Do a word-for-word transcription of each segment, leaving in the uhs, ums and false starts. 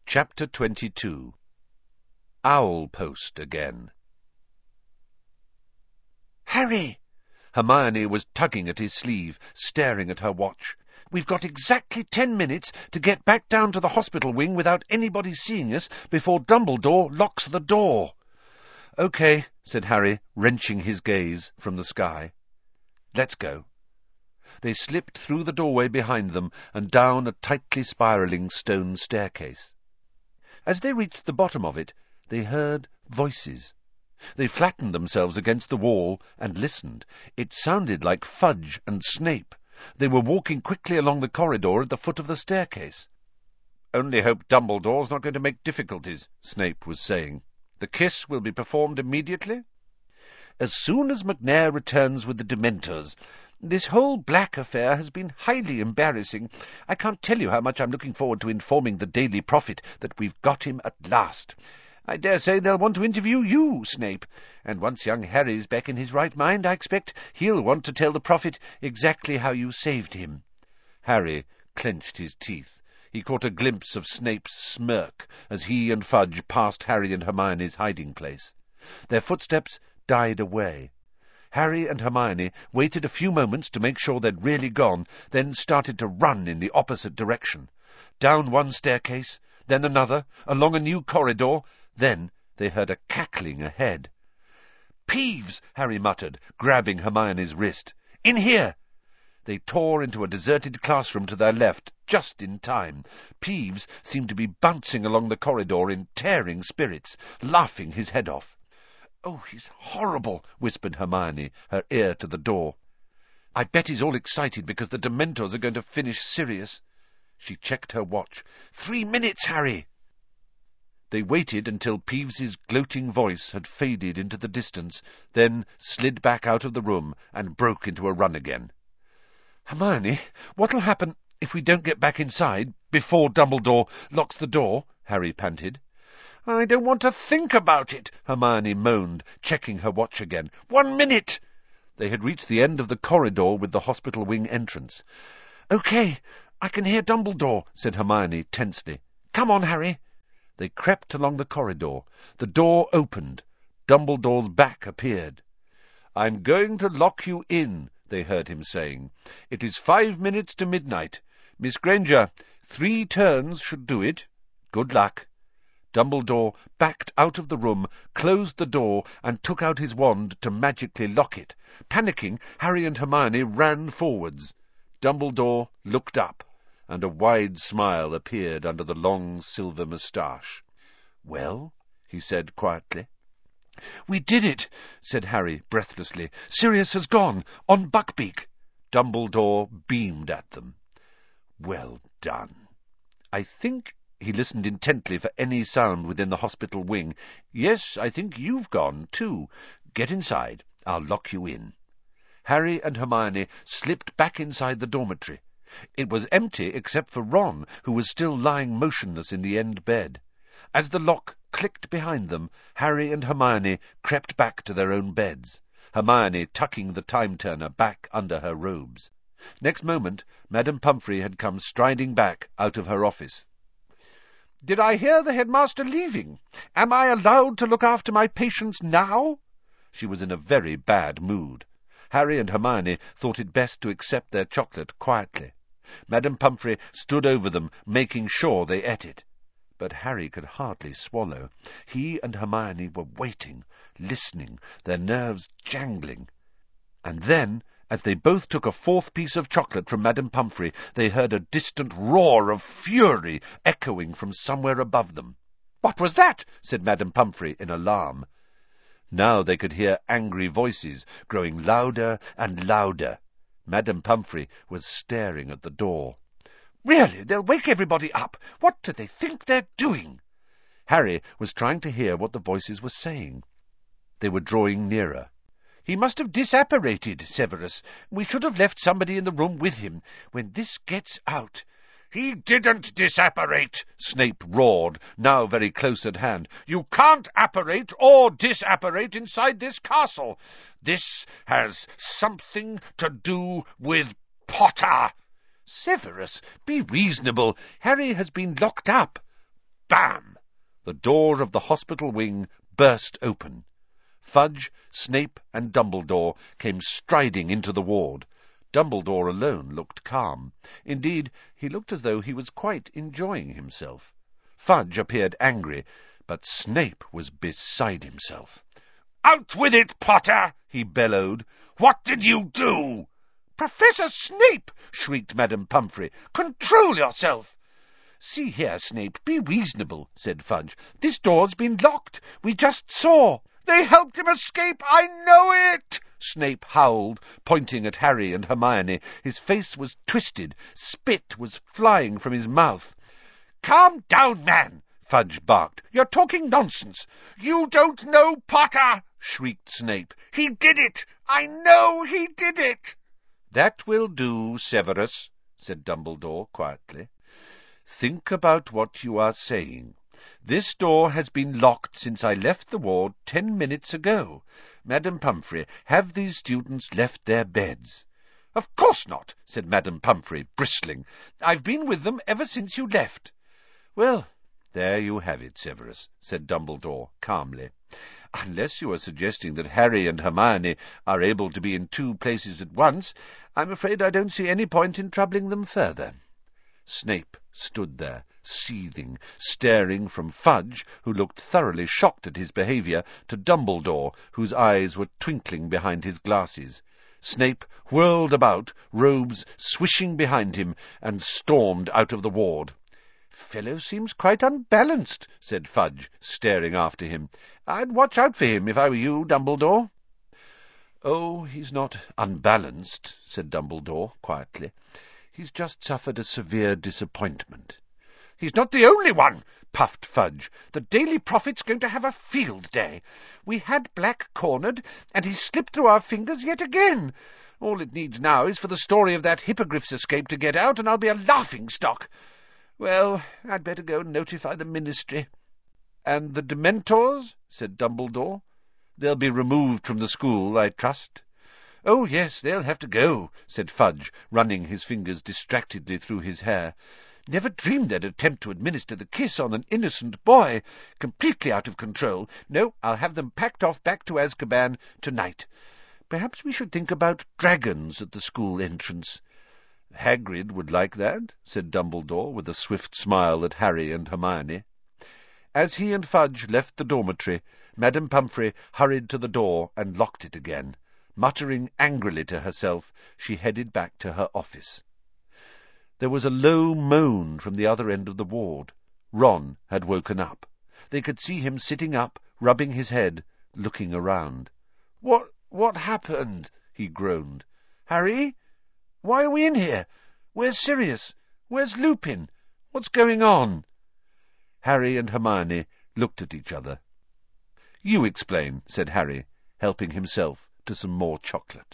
Chapter twenty-two. Owl Post again. Harry! Hermione was tugging at his sleeve, staring at her watch. We've got exactly ten minutes to get back down to the hospital wing without anybody seeing us before Dumbledore locks the door. OK, said Harry, wrenching his gaze from the sky. Let's go. They slipped through the doorway behind them and down a tightly spiralling stone staircase. As they reached the bottom of it, they heard voices. They flattened themselves against the wall and listened. It sounded like Fudge and Snape. They were walking quickly along the corridor at the foot of the staircase. "Only hope Dumbledore's not going to make difficulties," Snape was saying. "The kiss will be performed immediately?" "As soon as McNair returns with the Dementors. This whole Black affair has been highly embarrassing. I can't tell you how much I'm looking forward to informing the Daily Prophet that we've got him at last. I dare say they'll want to interview you, Snape, and once young Harry's back in his right mind, I expect he'll want to tell the Prophet exactly how you saved him." Harry clenched his teeth. He caught a glimpse of Snape's smirk as he and Fudge passed Harry and Hermione's hiding place. Their footsteps died away. Harry and Hermione waited a few moments to make sure they'd really gone, then started to run in the opposite direction. Down one staircase, then another, along a new corridor. Then they heard a cackling ahead. "Peeves!" Harry muttered, grabbing Hermione's wrist. "In here!" They tore into a deserted classroom to their left, just in time. Peeves seemed to be bouncing along the corridor in tearing spirits, laughing his head off. "Oh, he's horrible," whispered Hermione, her ear to the door. "I bet he's all excited because the Dementors are going to finish Sirius." She checked her watch. Three minutes, Harry!" They waited until Peeves's gloating voice had faded into the distance, then slid back out of the room and broke into a run again. "Hermione, what'll happen if we don't get back inside before Dumbledore locks the door?" Harry panted. "I don't want to think about it," Hermione moaned, checking her watch again. "One minute!" They had reached the end of the corridor with the hospital wing entrance. "OK, I can hear Dumbledore," said Hermione tensely. "Come on, Harry." They crept along the corridor. The door opened. Dumbledore's back appeared. "I'm going to lock you in," they heard him saying. "It is five minutes to midnight. Miss Granger, three turns should do it. Good luck." Dumbledore backed out of the room, closed the door, and took out his wand to magically lock it. Panicking, Harry and Hermione ran forwards. Dumbledore looked up, and a wide smile appeared under the long silver moustache. "Well?" he said quietly. "We did it," said Harry breathlessly. "Sirius has gone, on Buckbeak." Dumbledore beamed at them. "Well done. I think—" He listened intently for any sound within the hospital wing. "Yes, I think you've gone, too. Get inside. I'll lock you in." Harry and Hermione slipped back inside the dormitory. It was empty except for Ron, who was still lying motionless in the end bed. As the lock clicked behind them, Harry and Hermione crept back to their own beds, Hermione tucking the time-turner back under her robes. Next moment, Madame Pomfrey had come striding back out of her office. "Did I hear the headmaster leaving? Am I allowed to look after my patients now?" She was in a very bad mood. Harry and Hermione thought it best to accept their chocolate quietly. Madame Pomfrey stood over them, making sure they ate it. But Harry could hardly swallow. He and Hermione were waiting, listening, their nerves jangling. And then, as they both took a fourth piece of chocolate from Madame Pomfrey, they heard a distant roar of fury echoing from somewhere above them. "What was that?" said Madame Pomfrey in alarm. Now they could hear angry voices, growing louder and louder. Madame Pomfrey was staring at the door. "Really, they'll wake everybody up. What do they think they're doing?" Harry was trying to hear what the voices were saying. They were drawing nearer. "He must have disapparated, Severus. We should have left somebody in the room with him. When this gets out—" "He didn't disapparate," Snape roared, now very close at hand. "You can't apparate or disapparate inside this castle. This has something to do with Potter." "Severus, be reasonable. Harry has been locked up." Bam! The door of the hospital wing burst open. Fudge, Snape, and Dumbledore came striding into the ward. Dumbledore alone looked calm. Indeed, he looked as though he was quite enjoying himself. Fudge appeared angry, but Snape was beside himself. "Out with it, Potter!" he bellowed. "What did you do?" "Professor Snape!" shrieked Madame Pomfrey. "Control yourself!" "See here, Snape, be reasonable," said Fudge. "This door's been locked. We just saw." "They helped him escape, I know it!" Snape howled, pointing at Harry and Hermione. His face was twisted. Spit was flying from his mouth. "Calm down, man!" Fudge barked. "You're talking nonsense." "You don't know Potter!" shrieked Snape. "He did it! I know he did it!" "That will do, Severus," said Dumbledore quietly. "Think about what you are saying. This door has been locked since I left the ward ten minutes ago. Madame Pomfrey, have these students left their beds?" "Of course not," said Madame Pomfrey, bristling. "I've been with them ever since you left." "Well, there you have it, Severus," said Dumbledore calmly. "Unless you are suggesting that Harry and Hermione are able to be in two places at once, I'm afraid I don't see any point in troubling them further." Snape stood there, seething, staring from Fudge, who looked thoroughly shocked at his behaviour, to Dumbledore, whose eyes were twinkling behind his glasses. Snape whirled about, robes swishing behind him, and stormed out of the ward. "Fellow seems quite unbalanced," said Fudge, staring after him. "I'd watch out for him if I were you, Dumbledore." "Oh, he's not unbalanced," said Dumbledore quietly. "He's just suffered a severe disappointment." "He's not the only one," puffed Fudge. "The Daily Prophet's going to have a field day. We had Black cornered, and he's slipped through our fingers yet again. All it needs now is for the story of that Hippogriff's escape to get out, and I'll be a laughing-stock. Well, I'd better go and notify the Ministry." "And the Dementors?" said Dumbledore. "They'll be removed from the school, I trust." "Oh, yes, they'll have to go," said Fudge, running his fingers distractedly through his hair. "Never dreamed they'd attempt to administer the kiss on an innocent boy. Completely out of control. No, I'll have them packed off back to Azkaban tonight. Perhaps we should think about dragons at the school entrance." "Hagrid would like that," said Dumbledore, with a swift smile at Harry and Hermione. As he and Fudge left the dormitory, Madame Pomfrey hurried to the door and locked it again. Muttering angrily to herself, she headed back to her office. There was a low moan from the other end of the ward. Ron had woken up. They could see him sitting up, rubbing his head, looking around. What, what happened?" he groaned. "Harry? Why are we in here? Where's Sirius? Where's Lupin? What's going on?" Harry and Hermione looked at each other. "You explain," said Harry, helping himself to some more chocolate.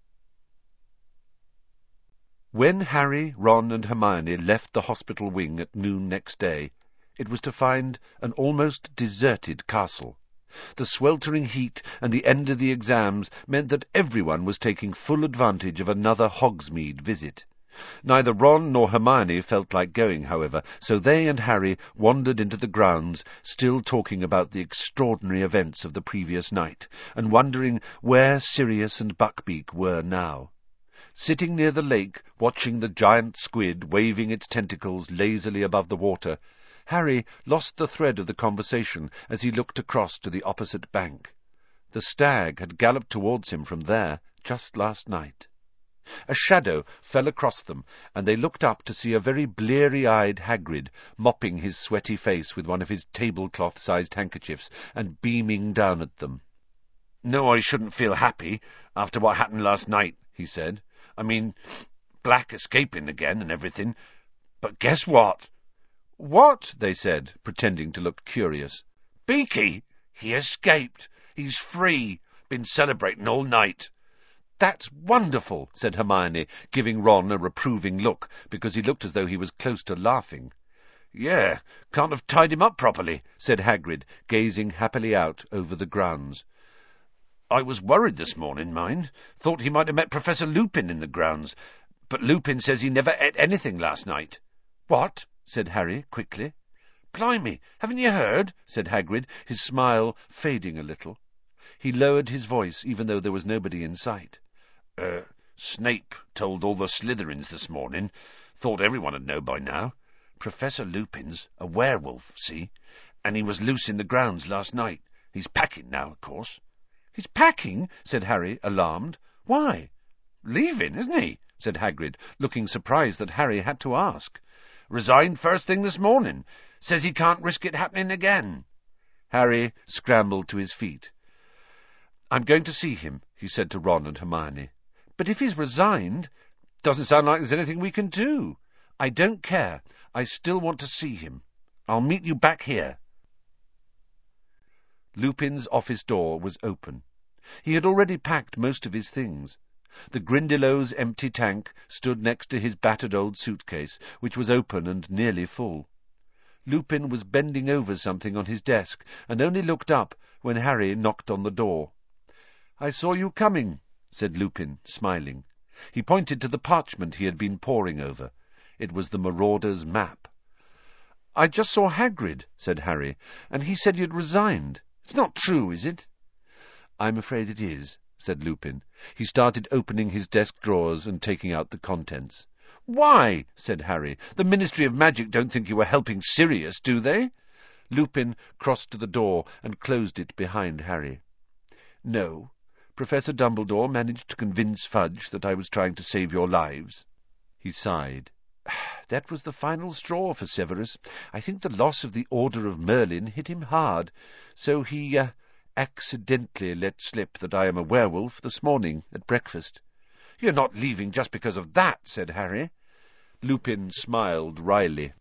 When Harry, Ron, and Hermione left the hospital wing at noon next day, it was to find an almost deserted castle. The sweltering heat and the end of the exams meant that everyone was taking full advantage of another Hogsmeade visit. Neither Ron nor Hermione felt like going, however, so they and Harry wandered into the grounds, still talking about the extraordinary events of the previous night, and wondering where Sirius and Buckbeak were now. Sitting near the lake, watching the giant squid waving its tentacles lazily above the water, Harry lost the thread of the conversation as he looked across to the opposite bank. The stag had galloped towards him from there just last night. A shadow fell across them, and they looked up to see a very bleary-eyed Hagrid mopping his sweaty face with one of his tablecloth-sized handkerchiefs and beaming down at them. "No, I shouldn't feel happy after what happened last night," he said. "I mean, Black escaping again and everything. But guess what?" "What?" they said, pretending to look curious. "Beaky! He escaped. He's free. Been celebrating all night." "That's wonderful," said Hermione, giving Ron a reproving look, because he looked as though he was close to laughing. "Yeah, can't have tied him up properly," said Hagrid, gazing happily out over the grounds. "I was worried this morning, mind. Thought he might have met Professor Lupin in the grounds. But Lupin says he never ate anything last night." "What?" said Harry quickly. Blimey, haven't you heard? Said Hagrid, his smile fading a little. He lowered his voice, even though there was nobody in sight. Er, Snape told all the Slytherins this morning. Thought everyone would know by now. Professor Lupin's a werewolf, see? And he was loose in the grounds last night. He's packing now, of course. He's packing? Said Harry, alarmed. Why? Leaving, isn't he? Said Hagrid, looking surprised that Harry had to ask. Resigned first thing this morning. Says he can't risk it happening again. Harry scrambled to his feet. I'm going to see him, he said to Ron and Hermione. But if he's resigned, doesn't sound like there's anything we can do. I don't care. I still want to see him. I'll meet you back here. Lupin's office door was open. He had already packed most of his things. The Grindylows' empty tank stood next to his battered old suitcase, which was open and nearly full. Lupin was bending over something on his desk, and only looked up when Harry knocked on the door. I saw you coming, said Lupin, smiling. He pointed to the parchment he had been poring over. It was the Marauders' map. I just saw Hagrid, said Harry, and he said you'd resigned. It's not true, is it? I'm afraid it is, said Lupin. He started opening his desk drawers and taking out the contents. Why? Said Harry. The Ministry of Magic don't think you were helping Sirius, do they? Lupin crossed to the door and closed it behind Harry. No. Professor Dumbledore managed to convince Fudge that I was trying to save your lives. He sighed. That was the final straw for Severus. I think the loss of the Order of Merlin hit him hard, so he uh, accidentally let slip that I am a werewolf this morning at breakfast. You're not leaving just because of that, said Harry. Lupin smiled wryly.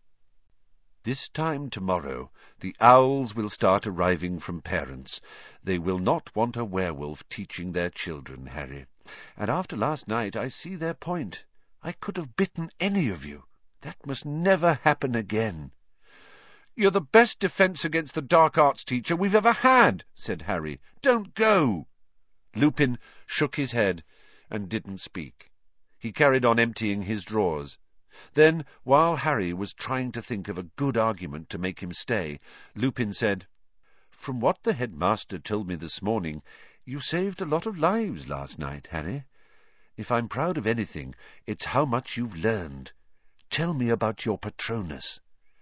This time tomorrow the owls will start arriving from parents. They will not want a werewolf teaching their children, Harry. And after last night I see their point. I could have bitten any of you. That must never happen again. You're the best defence against the dark arts teacher we've ever had, said Harry. Don't go. Lupin shook his head and didn't speak. He carried on emptying his drawers. Then, while Harry was trying to think of a good argument to make him stay, Lupin said, From what the headmaster told me this morning, you saved a lot of lives last night, Harry. If I'm proud of anything, it's how much you've learned. Tell me about your Patronus.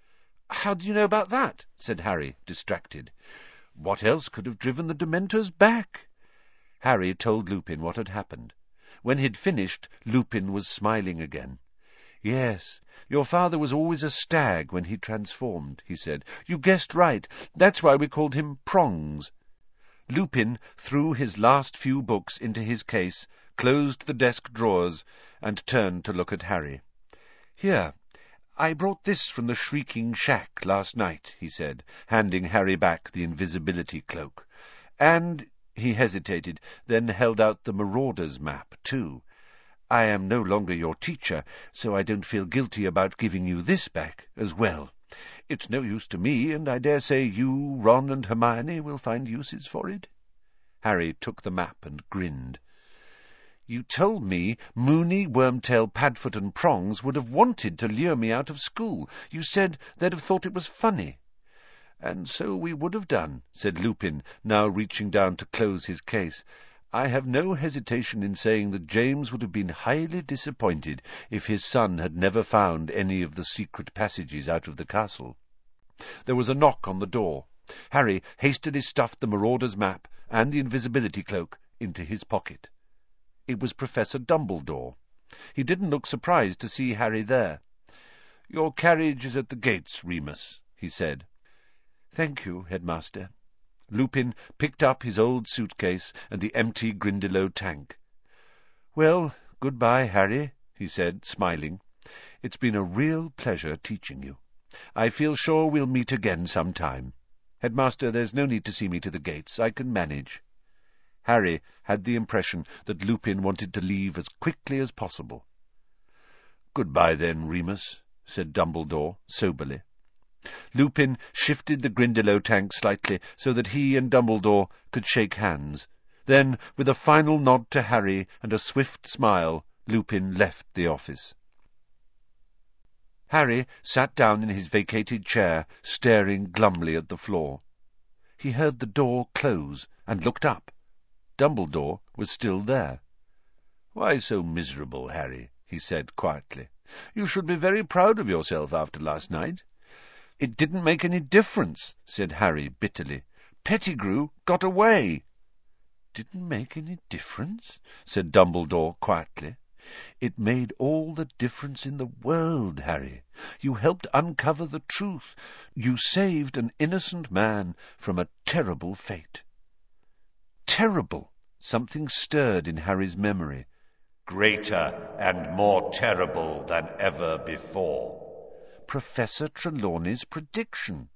How do you know about that? Said Harry, distracted. What else could have driven the Dementors back? Harry told Lupin what had happened. When he'd finished, Lupin was smiling again. Yes, your father was always a stag when he transformed, he said. You guessed right. That's why we called him Prongs. Lupin threw his last few books into his case, closed the desk drawers, and turned to look at Harry. Here, I brought this from the Shrieking Shack last night, he said, handing Harry back the invisibility cloak. And he hesitated, then held out the Marauders' map, too. I am no longer your teacher, so I don't feel guilty about giving you this back as well. It's no use to me, and I dare say you, Ron, and Hermione will find uses for it. Harry took the map and grinned. You told me Moony, Wormtail, Padfoot, and Prongs would have wanted to lure me out of school. You said they'd have thought it was funny. And so we would have done, said Lupin, now reaching down to close his case. I have no hesitation in saying that James would have been highly disappointed if his son had never found any of the secret passages out of the castle. There was a knock on the door. Harry hastily stuffed the Marauders' map and the invisibility cloak into his pocket. It was Professor Dumbledore. He didn't look surprised to see Harry there. Your carriage is at the gates, Remus, he said. Thank you, Headmaster. Lupin picked up his old suitcase and the empty Grindylow tank. Well, goodbye, Harry, he said, smiling. It's been a real pleasure teaching you. I feel sure we'll meet again sometime. Headmaster, there's no need to see me to the gates. I can manage. Harry had the impression that Lupin wanted to leave as quickly as possible. Goodbye, then, Remus, said Dumbledore soberly. Lupin shifted the Grindylow tank slightly so that he and Dumbledore could shake hands. Then, with a final nod to Harry and a swift smile, Lupin left the office. Harry sat down in his vacated chair, staring glumly at the floor. He heard the door close and looked up. Dumbledore was still there. "Why so miserable, Harry?" he said quietly. "You should be very proud of yourself after last night." "It didn't make any difference," said Harry bitterly. "Pettigrew got away." "Didn't make any difference?" said Dumbledore quietly. "It made all the difference in the world, Harry. You helped uncover the truth. You saved an innocent man from a terrible fate." Terrible! Something stirred in Harry's memory. "Greater and more terrible than ever before." Professor Trelawney's prediction.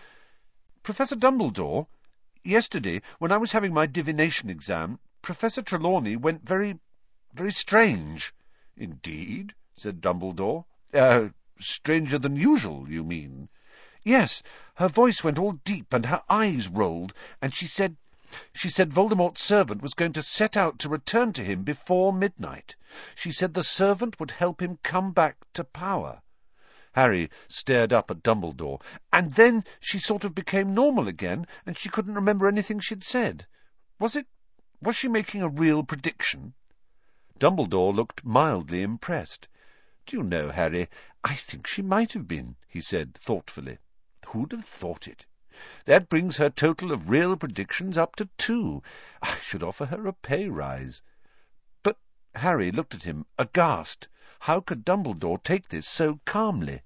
"Professor Dumbledore, yesterday, when I was having my divination exam, Professor Trelawney went very, very strange." "Indeed?" said Dumbledore. Uh, stranger than usual, you mean?" "Yes. Her voice went all deep, and her eyes rolled, and she said... She said Voldemort's servant was going to set out to return to him before midnight. She said the servant would help him come back to power." Harry stared up at Dumbledore. "And then she sort of became normal again, and she couldn't remember anything she'd said. Was it... was she making a real prediction?" Dumbledore looked mildly impressed. "Do you know, Harry, I think she might have been," he said thoughtfully. "Who'd have thought it? That brings her total of real predictions up to two. I should offer her a pay rise." But Harry looked at him, aghast. How could Dumbledore take this so calmly?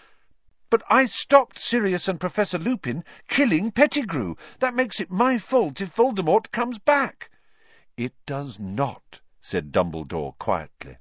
"But I stopped Sirius and Professor Lupin killing Pettigrew. That makes it my fault if Voldemort comes back." "It does not," said Dumbledore quietly.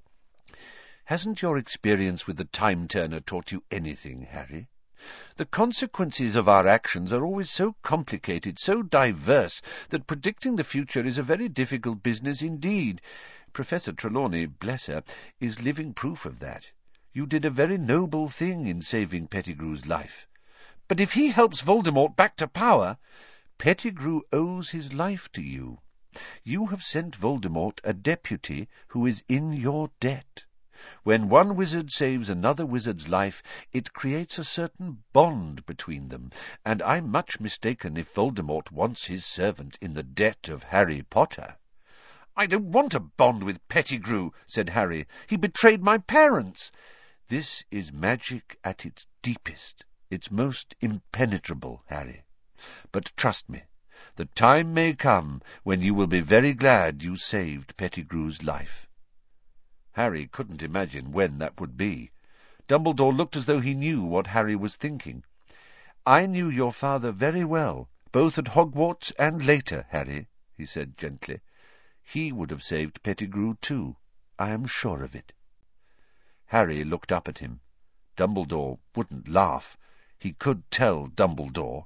"Hasn't your experience with the Time Turner taught you anything, Harry? The consequences of our actions are always so complicated, so diverse, that predicting the future is a very difficult business indeed. Professor Trelawney, bless her, is living proof of that. You did a very noble thing in saving Pettigrew's life. But if he helps Voldemort back to power, Pettigrew owes his life to you. You have sent Voldemort a deputy who is in your debt. When one wizard saves another wizard's life, it creates a certain bond between them, and I'm much mistaken if Voldemort wants his servant in the debt of Harry Potter." "I don't want a bond with Pettigrew," said Harry. "He betrayed my parents." "This is magic at its deepest, its most impenetrable, Harry. But trust me, the time may come when you will be very glad you saved Pettigrew's life." Harry couldn't imagine when that would be. Dumbledore looked as though he knew what Harry was thinking. "I knew your father very well, both at Hogwarts and later, Harry," he said gently. "He would have saved Pettigrew too. I am sure of it." Harry looked up at him. Dumbledore wouldn't laugh. He could tell Dumbledore.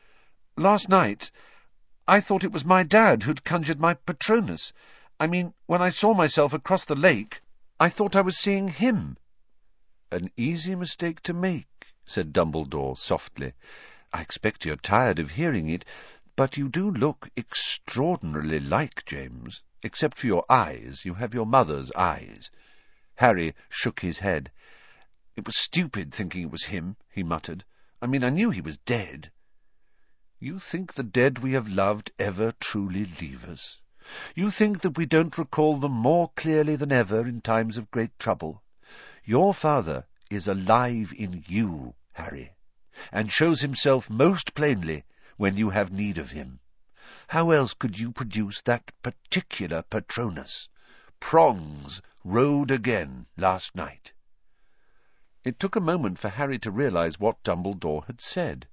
"Last night, I thought it was my dad who'd conjured my Patronus. I mean, when I saw myself across the lake, I thought I was seeing him." "An easy mistake to make," said Dumbledore softly. "I expect you're tired of hearing it, but you do look extraordinarily like James. Except for your eyes, you have your mother's eyes." Harry shook his head. "It was stupid thinking it was him," he muttered. "I mean, I knew he was dead." "You think the dead we have loved ever truly leave us? You think that we don't recall them more clearly than ever in times of great trouble? Your father is alive in you, Harry, and shows himself most plainly when you have need of him. How else could you produce that particular Patronus? Prongs rode again last night." It took a moment for Harry to realize what Dumbledore had said.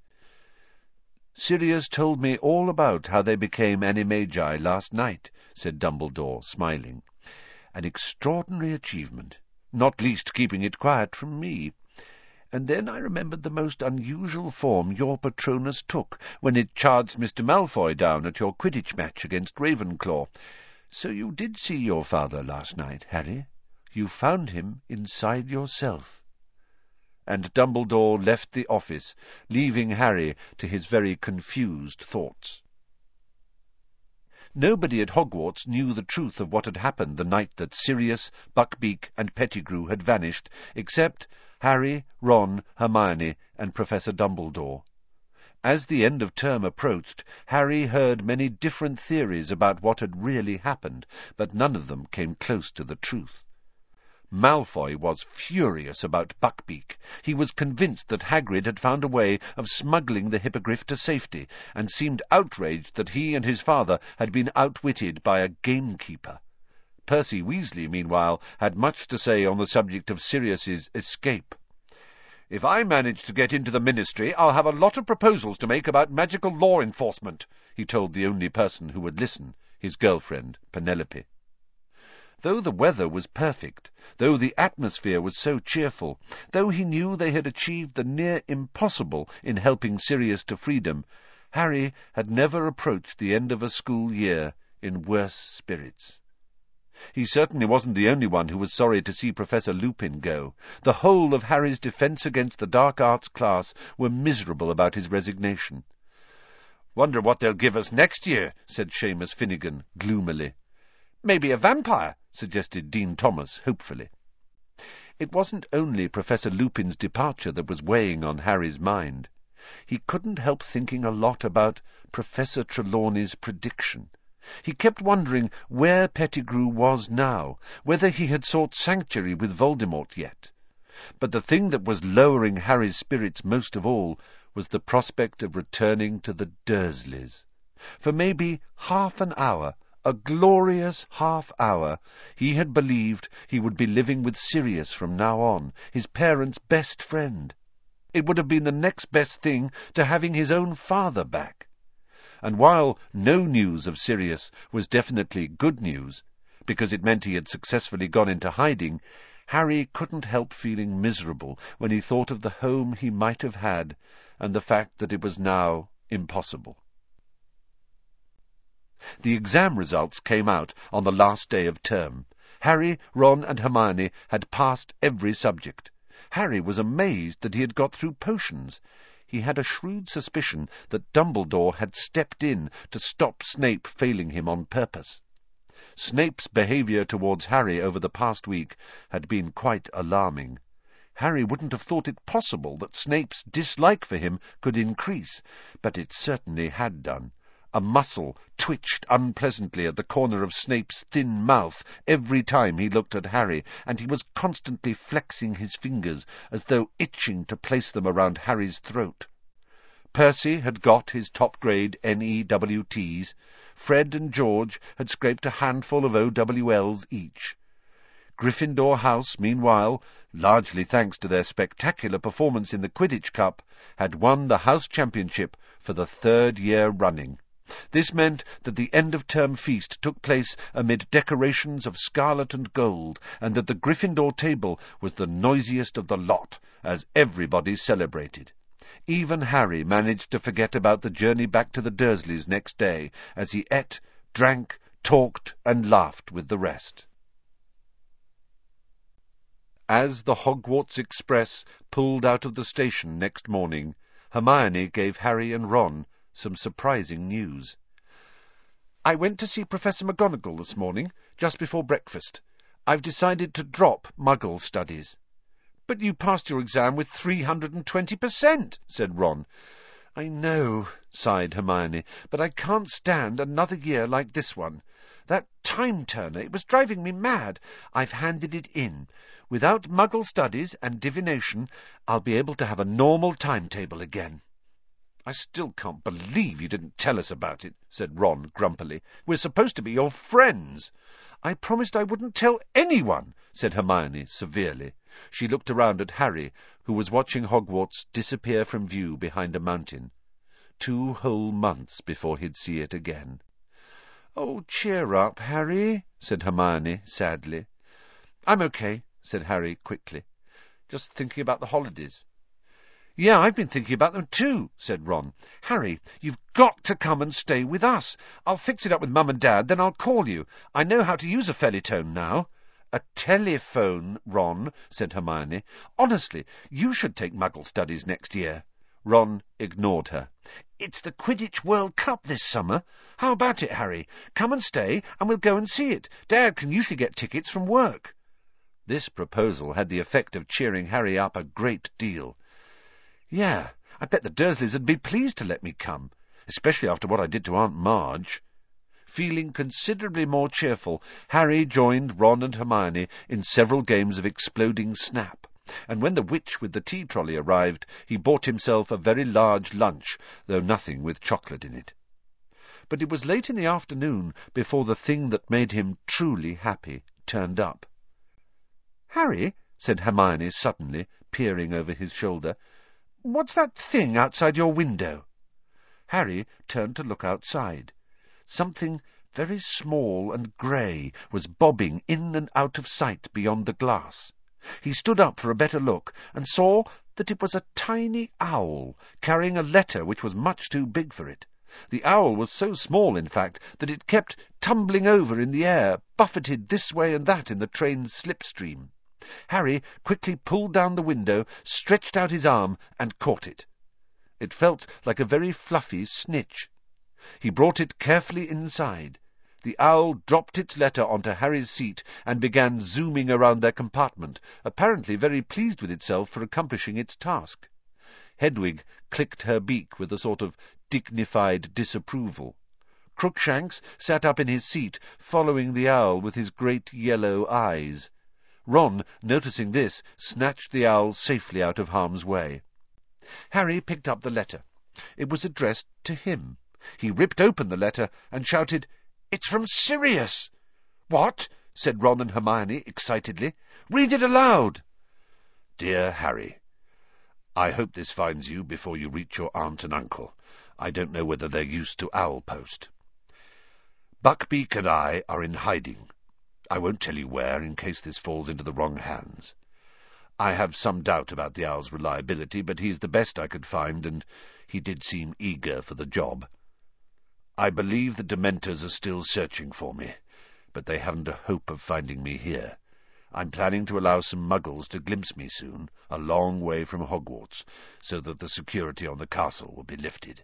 "Sirius told me all about how they became Animagi last night," said Dumbledore, smiling. "An extraordinary achievement, not least keeping it quiet from me. And then I remembered the most unusual form your Patronus took when it charged Mister Malfoy down at your Quidditch match against Ravenclaw. So you did see your father last night, Harry. You found him inside yourself." And Dumbledore left the office, leaving Harry to his very confused thoughts. Nobody at Hogwarts knew the truth of what had happened the night that Sirius, Buckbeak, and Pettigrew had vanished, except Harry, Ron, Hermione, and Professor Dumbledore. As the end of term approached, Harry heard many different theories about what had really happened, but none of them came close to the truth. Malfoy was furious about Buckbeak. He was convinced that Hagrid had found a way of smuggling the Hippogriff to safety, and seemed outraged that he and his father had been outwitted by a gamekeeper. Percy Weasley, meanwhile, had much to say on the subject of Sirius's escape. "If I manage to get into the Ministry, I'll have a lot of proposals to make about magical law enforcement," he told the only person who would listen, his girlfriend, Penelope. Though the weather was perfect, though the atmosphere was so cheerful, though he knew they had achieved the near impossible in helping Sirius to freedom, Harry had never approached the end of a school year in worse spirits. He certainly wasn't the only one who was sorry to see Professor Lupin go. The whole of Harry's Defence Against the Dark Arts class were miserable about his resignation. "Wonder what they'll give us next year," said Seamus Finnegan gloomily. "Maybe a vampire," suggested Dean Thomas hopefully. It wasn't only Professor Lupin's departure that was weighing on Harry's mind. He couldn't help thinking a lot about Professor Trelawney's prediction. He kept wondering where Pettigrew was now, whether he had sought sanctuary with Voldemort yet. But the thing that was lowering Harry's spirits most of all was the prospect of returning to the Dursleys. For maybe half an hour, a glorious half hour, he had believed he would be living with Sirius from now on, his parents' best friend. It would have been the next best thing to having his own father back. And while no news of Sirius was definitely good news, because it meant he had successfully gone into hiding, Harry couldn't help feeling miserable when he thought of the home he might have had, and the fact that it was now impossible. The exam results came out on the last day of term. Harry, Ron, and Hermione had passed every subject. Harry was amazed that he had got through potions. He had a shrewd suspicion that Dumbledore had stepped in to stop Snape failing him on purpose. Snape's behaviour towards Harry over the past week had been quite alarming. Harry wouldn't have thought it possible that Snape's dislike for him could increase, but it certainly had done. A muscle twitched unpleasantly at the corner of Snape's thin mouth every time he looked at Harry, and he was constantly flexing his fingers as though itching to place them around Harry's throat. Percy had got his top-grade N E W Ts. Fred and George had scraped a handful of O W Ls each. Gryffindor House, meanwhile, largely thanks to their spectacular performance in the Quidditch Cup, had won the House Championship for the third year running. This meant that the end-of-term feast took place amid decorations of scarlet and gold, and that the Gryffindor table was the noisiest of the lot, as everybody celebrated. Even Harry managed to forget about the journey back to the Dursleys next day, as he ate, drank, talked, and laughed with the rest. As the Hogwarts Express pulled out of the station next morning, Hermione gave Harry and Ron some surprising news. "I went to see Professor McGonagall this morning, just before breakfast. I've decided to drop Muggle studies." "But you passed your exam with three hundred and twenty percent, said Ron. "I know," sighed Hermione, "but I can't stand another year like this one. That time-turner, it was driving me mad. I've handed it in. Without Muggle studies and divination, I'll be able to have a normal timetable again." "I still can't believe you didn't tell us about it," said Ron grumpily. "We're supposed to be your friends." "I promised I wouldn't tell anyone," said Hermione severely. She looked around at Harry, who was watching Hogwarts disappear from view behind a mountain. Two whole months before he'd see it again. "Oh, cheer up, Harry," said Hermione sadly. "I'm okay," said Harry quickly. "Just thinking about the holidays." "Yeah, I've been thinking about them too," said Ron. "Harry, you've got to come and stay with us. I'll fix it up with Mum and Dad, then I'll call you. I know how to use a Feliton now." "A telephone, Ron," said Hermione. "Honestly, you should take Muggle studies next year." Ron ignored her. "It's the Quidditch World Cup this summer. How about it, Harry? Come and stay, and we'll go and see it. Dad can usually get tickets from work." This proposal had the effect of cheering Harry up a great deal. "Yeah, I bet the Dursleys would be pleased to let me come, especially after what I did to Aunt Marge." Feeling considerably more cheerful, Harry joined Ron and Hermione in several games of Exploding Snap, and when the witch with the tea trolley arrived, he bought himself a very large lunch, though nothing with chocolate in it. But it was late in the afternoon before the thing that made him truly happy turned up. "Harry," said Hermione suddenly, peering over his shoulder, "what's that thing outside your window?" Harry turned to look outside. Something very small and grey was bobbing in and out of sight beyond the glass. He stood up for a better look, and saw that it was a tiny owl, carrying a letter which was much too big for it. The owl was so small, in fact, that it kept tumbling over in the air, buffeted this way and that in the train's slipstream. Harry quickly pulled down the window, stretched out his arm, and caught it. It felt like a very fluffy snitch. He brought it carefully inside. The owl dropped its letter onto Harry's seat and began zooming around their compartment, apparently very pleased with itself for accomplishing its task. Hedwig clicked her beak with a sort of dignified disapproval. Crookshanks sat up in his seat, following the owl with his great yellow eyes. Ron, noticing this, snatched the owl safely out of harm's way. Harry picked up the letter. It was addressed to him. He ripped open the letter and shouted, "It's from Sirius!" "What?" said Ron and Hermione excitedly. "Read it aloud!" "Dear Harry, I hope this finds you before you reach your aunt and uncle. I don't know whether they're used to owl post. Buckbeak and I are in hiding. I won't tell you where, in case this falls into the wrong hands. I have some doubt about the owl's reliability, but he's the best I could find, and he did seem eager for the job. I believe the Dementors are still searching for me, but they haven't a hope of finding me here. I'm planning to allow some muggles to glimpse me soon, a long way from Hogwarts, so that the security on the castle will be lifted.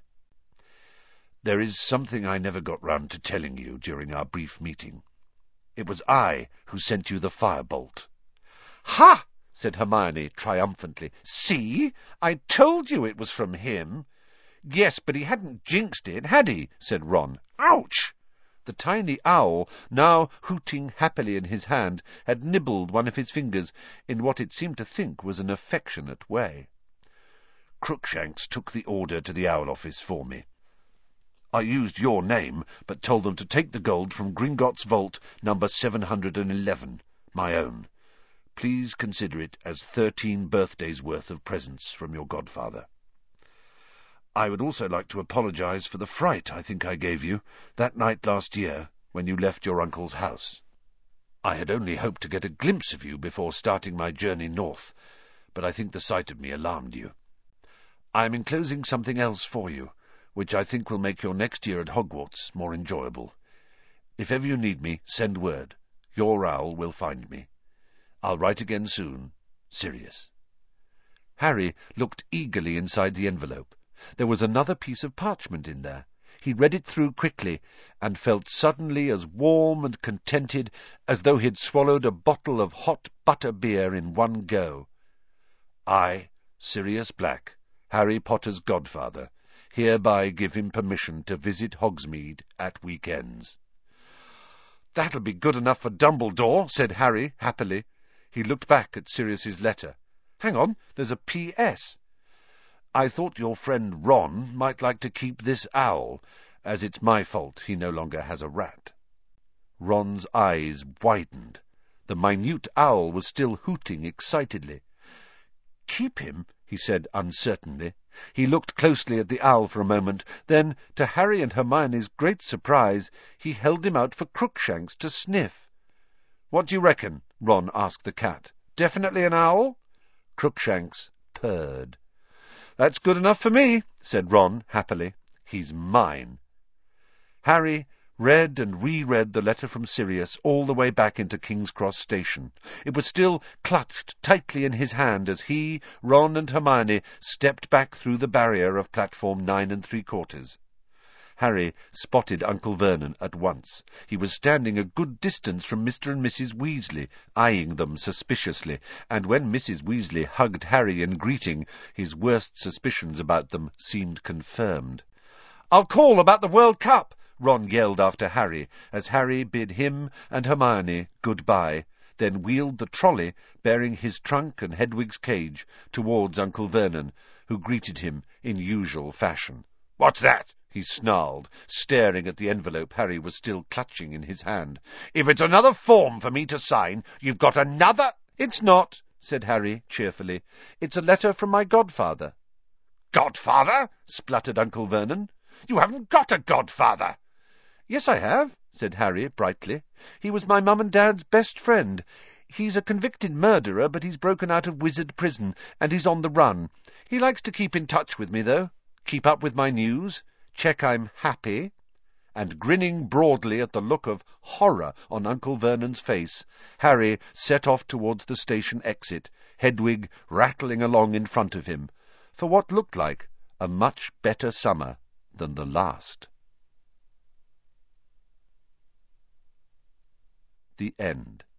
There is something I never got round to telling you during our brief meeting. It was I who sent you the firebolt." "Ha!" said Hermione triumphantly. "See? I told you it was from him." "Yes, but he hadn't jinxed it, had he?" said Ron. "Ouch!" The tiny owl, now hooting happily in his hand, had nibbled one of his fingers in what it seemed to think was an affectionate way. "Crookshanks took the order to the owl office for me. I used your name, but told them to take the gold from Gringotts Vault, number seven hundred and eleven, my own. Please consider it as thirteen birthdays' worth of presents from your godfather. I would also like to apologize for the fright I think I gave you that night last year when you left your uncle's house. I had only hoped to get a glimpse of you before starting my journey north, but I think the sight of me alarmed you. I am enclosing something else for you, which I think will make your next year at Hogwarts more enjoyable. If ever you need me, send word. Your owl will find me. I'll write again soon. Sirius." Harry looked eagerly inside the envelope. There was another piece of parchment in there. He read it through quickly, and felt suddenly as warm and contented as though he had swallowed a bottle of hot butter beer in one go. I, Sirius Black, Harry Potter's godfather, hereby give him permission to visit Hogsmeade at weekends. "That'll be good enough for Dumbledore," said Harry happily. He looked back at Sirius's letter. "Hang on, there's a P S I thought your friend Ron might like to keep this owl, as it's my fault he no longer has a rat." Ron's eyes widened. The minute owl was still hooting excitedly. "Keep him?" he said uncertainly. He looked closely at the owl for a moment. Then, to Harry and Hermione's great surprise, he held him out for Crookshanks to sniff. "What do you reckon?" Ron asked the cat. "Definitely an owl?" Crookshanks purred. "That's good enough for me," said Ron happily. "He's mine." Harry read and re-read the letter from Sirius all the way back into King's Cross Station. It was still clutched tightly in his hand as he, Ron and Hermione stepped back through the barrier of platform nine and three quarters. Harry spotted Uncle Vernon at once. He was standing a good distance from Mister and Missus Weasley, eyeing them suspiciously, and when Missus Weasley hugged Harry in greeting, his worst suspicions about them seemed confirmed. "I'll call about the World Cup!" Ron yelled after Harry, as Harry bid him and Hermione goodbye, then wheeled the trolley, bearing his trunk and Hedwig's cage, towards Uncle Vernon, who greeted him in usual fashion. "What's that?" he snarled, staring at the envelope Harry was still clutching in his hand. "If it's another form for me to sign, you've got another—" "It's not," said Harry cheerfully. "It's a letter from my godfather." "Godfather?" spluttered Uncle Vernon. "You haven't got a godfather." "Yes, I have," said Harry brightly. "He was my mum and dad's best friend. He's a convicted murderer, but he's broken out of wizard prison, and he's on the run. He likes to keep in touch with me, though. Keep up with my news. Check I'm happy." And grinning broadly at the look of horror on Uncle Vernon's face, Harry set off towards the station exit, Hedwig rattling along in front of him, for what looked like a much better summer than the last. The end.